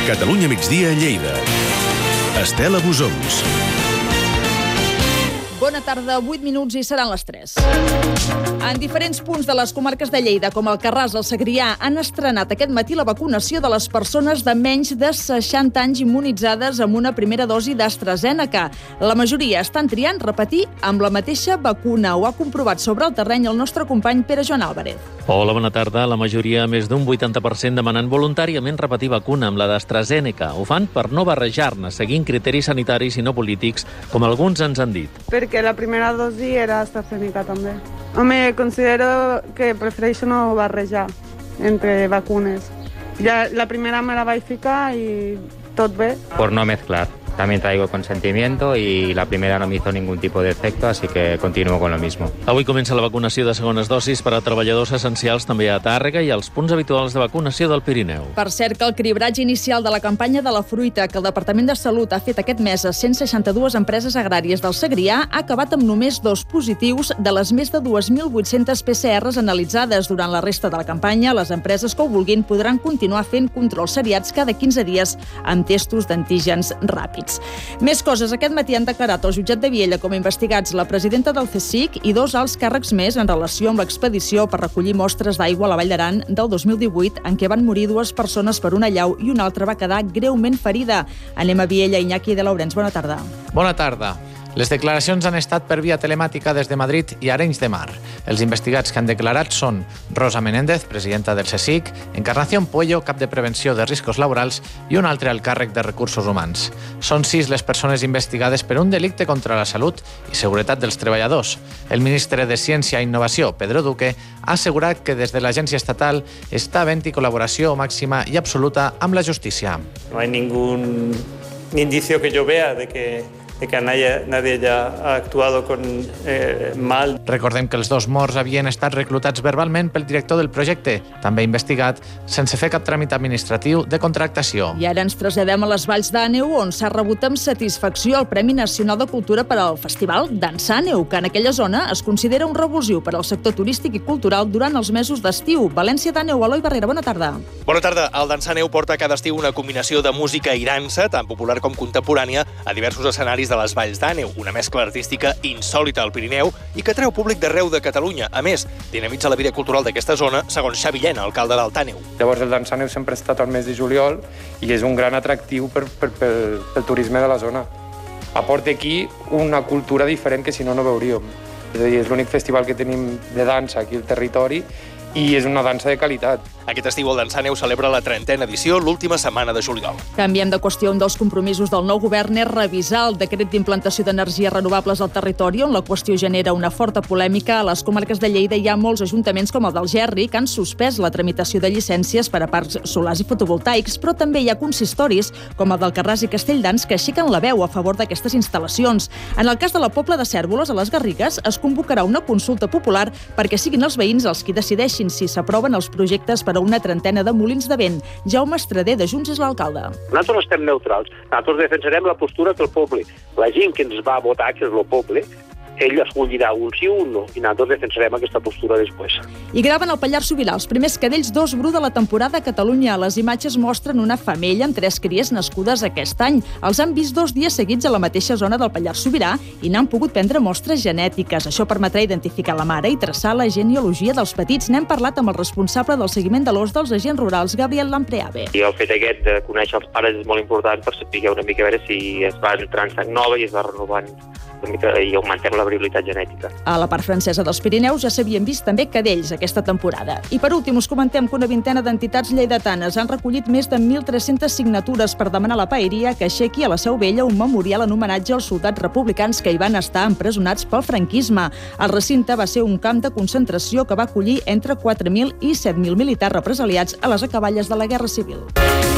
Catalunya migdia a Lleida. Estela Busons. Bona tarda, 8 minuts i seran les 3. En diferents punts de les comarques de Lleida, com el Carràs, el Segrià, han estrenat aquest matí la vacunació de les persones de menys de 60 anys immunitzades amb una primera dosi d'AstraZeneca. La majoria estan triant repetir amb la mateixa vacuna. Ho ha comprovat sobre el terreny el nostre company Pere Joan Álvarez. Hola, bona tarda. La majoria, més d'un 80%, demanant voluntàriament repetir vacuna amb la d'AstraZeneca. Ho fan per no barrejar-ne, seguint criteris sanitaris i no polítics, com alguns ens han dit. Perquè la primera dosi era AstraZeneca també. Home, considero que prefereixo no barrejar entre vacunes. Ja la primera me la vaig ficar i tot bé. Por no mezclar. También traigo consentimiento y la primera no me hizo ningún tipo de efecto, así que continúo con lo mismo. Avui comença la vacunació de segones dosis per a treballadors essencials també a Tàrrega i als punts habituals de vacunació del Pirineu. Per cert, que el cribratge inicial de la campanya de la fruita que el Departament de Salut ha fet aquest mes a 162 empreses agràries del Segrià ha acabat amb només 2 positius de les més de 2.800 PCRs analitzades. Durant la resta de la campanya, les empreses que ho vulguin podran continuar fent controls seriats cada 15 dies amb testos d'antígens ràpids. Més coses. Aquest matí han declarat al jutjat de Viella com a investigats la presidenta del CSIC i 2 alts càrrecs més en relació amb l'expedició per recollir mostres d'aigua a la Vall d'Aran del 2018, en què van morir 2 persones per una allau i una altra va quedar greument ferida. Anem a Viella. Iñaki de Laurens, bona tarda. Bona tarda. Les declaracions han estat per via telemàtica des de Madrid i Arenys de Mar. Els investigats que han declarat són Rosa Menéndez, presidenta del CSIC, Encarnación Puello, cap de Prevenció de Riscos Laborals, i un altre alt càrrec de Recursos Humans. Són 6 les persones investigades per un delicte contra la salut i seguretat dels treballadors. El ministre de Ciència i Innovació, Pedro Duque, ha assegurat que des de l'agència estatal està havent-hi col·laboració màxima i absoluta amb la justícia. No hay ningún indicio que yo vea de que nadie ya ha actuado con mal. Recordem que els 2 morts havien estat reclutats verbalment pel director del projecte, també investigat, sense fer cap tràmit administratiu de contractació. I ara ens traslladem a les Valls d'Àneu, on s'ha rebut amb satisfacció el Premi Nacional de Cultura per al Festival Dansàneu, que en aquella zona es considera un revulsiu per al sector turístic i cultural durant els mesos d'estiu. València d'Àneu, Eloi Barrera, bona tarda. Bona tarda. El Dansàneu porta cada estiu una combinació de música i dansa, tant popular com contemporània, a diversos escenaris de les Valls d'Àneu, una mescla artística insòlita al Pirineu i que treu públic d'arreu de Catalunya. A més, dinamitza la vida cultural d'aquesta zona, segons Xavi Llena, alcalde d'Alt Àneu. Llavors, el Dansàneu sempre ha estat al mes de juliol i és un gran atractiu pel turisme de la zona. Aporta aquí una cultura diferent que si no veuríem. És a dir, és l'únic festival que tenim de dansa aquí al territori i és una dansa de qualitat. Aquest estiu el Dansàneu celebra la 30a edició l'última setmana de juliol. Canviem de qüestió. Un dels compromisos del nou govern és revisar el decret d'implantació d'energies renovables al territori, on la qüestió genera una forta polèmica. A les comarques de Lleida hi ha molts ajuntaments com el d'Algerri que han suspès la tramitació de llicències per a parcs solars i fotovoltaics, però també hi ha consistoris com el del Carràs i Castelldans que aixequen la veu a favor d'aquestes instal·lacions. En el cas de la Pobla de Cérvoles, a les Garrigues, es convocarà una consulta popular perquè siguin els veïns els qui decideixin si s'aproven els projectes per a una 30 de molins de vent. Jaume Estrader, de Junts, és l'alcalde. Nosaltres estem neutrals. Nosaltres defensarem la postura que el poble, la gent que ens va votar, que és el poble, ell escollirà un sí o un no, i nosaltres defensarem aquesta postura després. I graven al Pallars Sobirà els primers cadells d'os bru de la temporada a Catalunya. Les imatges mostren una femella amb 3 cries nascudes aquest any. Els han vist 2 dies seguits a la mateixa zona del Pallars Sobirà i n'han pogut prendre mostres genètiques. Això permetrà identificar la mare i traçar la genealogia dels petits. N'hem parlat amb el responsable del seguiment de l'os dels agents rurals, Gabriel Lampreave. I el fet aquest de conèixer els pares és molt important per saber una mica a veure si es va entrant sang nova i es va renovant una mica i augmentem la variabilitat genètica. A la part francesa dels Pirineus ja s'havien vist també cadells aquesta temporada. I per últim us comentem que una vintena d'entitats lleidatanes han recollit més de 1.300 signatures per demanar a la paeria que aixequi a la Seu Vella un memorial en homenatge als soldats republicans que hi van estar empresonats pel franquisme. El recinte va ser un camp de concentració que va acollir entre 4.000 i 7.000 militars represaliats a les acaballes de la Guerra Civil.